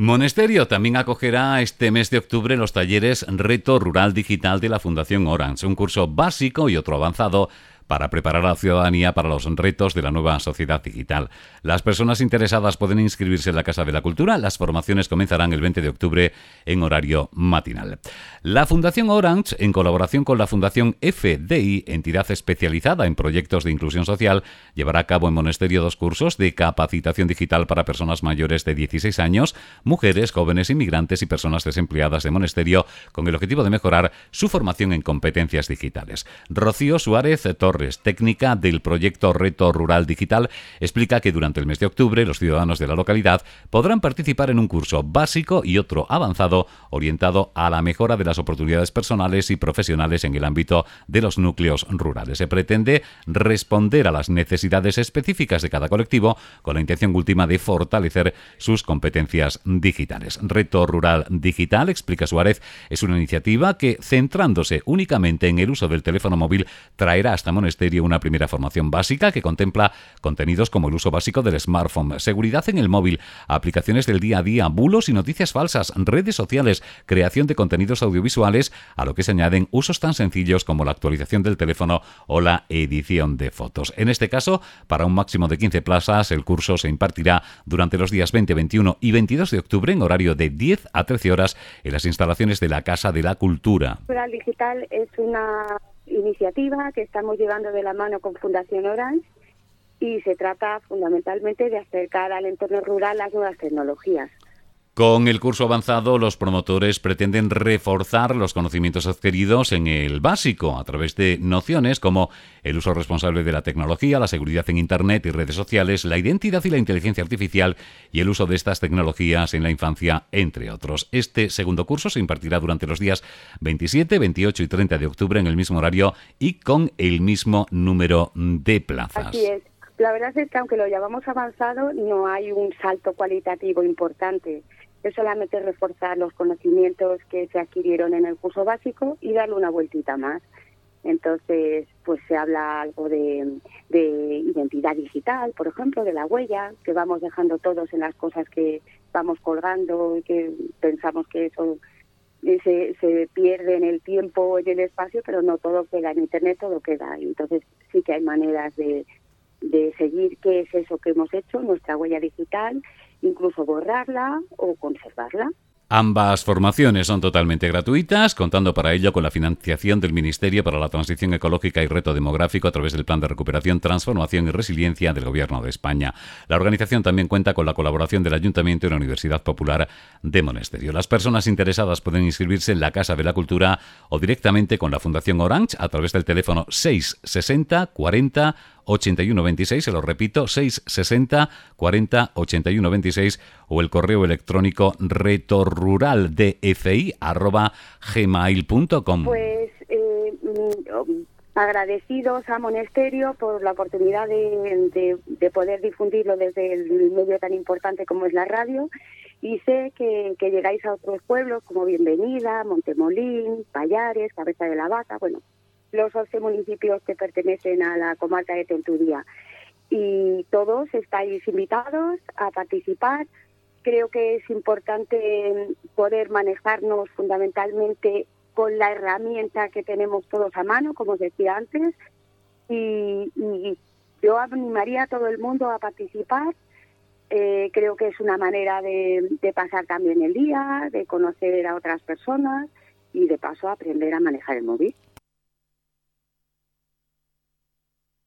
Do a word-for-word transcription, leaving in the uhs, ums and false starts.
Monesterio también acogerá este mes de octubre los talleres Reto Rural Digital de la Fundación Orange, un curso básico y otro avanzado para preparar a la ciudadanía para los retos de la nueva sociedad digital. Las personas interesadas pueden inscribirse en la Casa de la Cultura. Las formaciones comenzarán el veinte de octubre en horario matinal. La Fundación Orange, en colaboración con la Fundación F D I, entidad especializada en proyectos de inclusión social, llevará a cabo en Monesterio dos cursos de capacitación digital para personas mayores de dieciséis años, mujeres, jóvenes, inmigrantes y personas desempleadas de Monesterio, con el objetivo de mejorar su formación en competencias digitales. Rocío Suárez Torres, técnica del proyecto Reto Rural Digital, explica que durante el mes de octubre los ciudadanos de la localidad podrán participar en un curso básico y otro avanzado orientado a la mejora de las oportunidades personales y profesionales en el ámbito de los núcleos rurales. Se pretende responder a las necesidades específicas de cada colectivo con la intención última de fortalecer sus competencias digitales. Reto Rural Digital, explica Suárez, es una iniciativa que, centrándose únicamente en el uso del teléfono móvil, traerá hasta Monesterio una primera formación básica que contempla contenidos como el uso básico del smartphone, seguridad en el móvil, aplicaciones del día a día, bulos y noticias falsas, redes sociales, creación de contenidos audiovisuales, a lo que se añaden usos tan sencillos como la actualización del teléfono o la edición de fotos. En este caso, para un máximo de quince plazas, el curso se impartirá durante los días veinte, veintiuno y veintidós de octubre en horario de diez a trece horas en las instalaciones de la Casa de la Cultura. Rural Digital es una iniciativa que estamos llevando de la mano con Fundación Orange y se trata fundamentalmente de acercar al entorno rural las nuevas tecnologías. Con el curso avanzado, los promotores pretenden reforzar los conocimientos adquiridos en el básico a través de nociones como el uso responsable de la tecnología, la seguridad en Internet y redes sociales, la identidad y la inteligencia artificial y el uso de estas tecnologías en la infancia, entre otros. Este segundo curso se impartirá durante los días veintisiete, veintiocho y treinta de octubre en el mismo horario y con el mismo número de plazas. Así es. La verdad es que aunque lo llamamos avanzado, no hay un salto cualitativo importante. Es solamente reforzar los conocimientos que se adquirieron en el curso básico y darle una vueltita más. Entonces, pues se habla algo de, de identidad digital, por ejemplo, de la huella, que vamos dejando todos en las cosas que vamos colgando y que pensamos que eso se, se pierde en el tiempo, en el espacio, pero no todo queda en Internet, todo queda ahí. Entonces, sí que hay maneras de, de seguir qué es eso que hemos hecho, nuestra huella digital, incluso borrarla o conservarla. Ambas formaciones son totalmente gratuitas, contando para ello con la financiación del Ministerio para la Transición Ecológica y Reto Demográfico a través del Plan de Recuperación, Transformación y Resiliencia del Gobierno de España. La organización también cuenta con la colaboración del Ayuntamiento y la Universidad Popular de Monesterio. Las personas interesadas pueden inscribirse en la Casa de la Cultura o directamente con la Fundación Orange a través del teléfono seis sesenta cuarenta ochenta y uno veintiséis, se lo repito, seis sesenta cuarenta ochenta y uno veintiséis, o el correo electrónico retoruraldfi arroba gmail punto com. Pues eh, agradecidos a Monesterio por la oportunidad de, de, de poder difundirlo desde el medio tan importante como es la radio, y sé que, que llegáis a otros pueblos como Bienvenida, Montemolín, Pallares, Cabeza de la Vaca, bueno, los once municipios que pertenecen a la comarca de Tenturía. Y todos estáis invitados a participar. Creo que es importante poder manejarnos fundamentalmente con la herramienta que tenemos todos a mano, como os decía antes, y, y yo animaría a todo el mundo a participar. Eh, creo que es una manera de, de pasar también el día, de conocer a otras personas y de paso aprender a manejar el móvil.